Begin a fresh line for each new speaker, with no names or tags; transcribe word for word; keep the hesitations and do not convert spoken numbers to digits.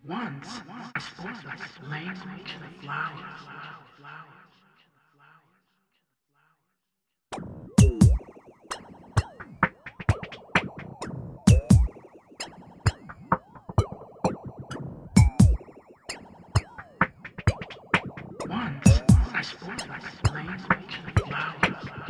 Once I spoke like the language of flowers. Once I spoke like the language of flowers.